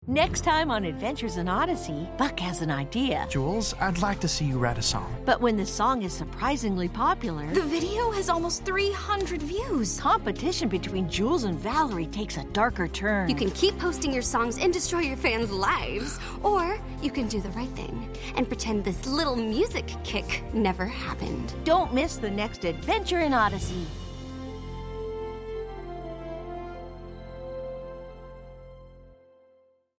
Next time on Adventures in Odyssey, Buck has an idea. Jules, I'd like to see you write a song. But when the song is surprisingly popular... The video has almost 300 views. Competition between Jules and Valerie takes a darker turn. You can keep posting your songs and destroy your fans' lives. Or you can do the right thing and pretend this little music kick never happened. Don't miss the next Adventure in Odyssey.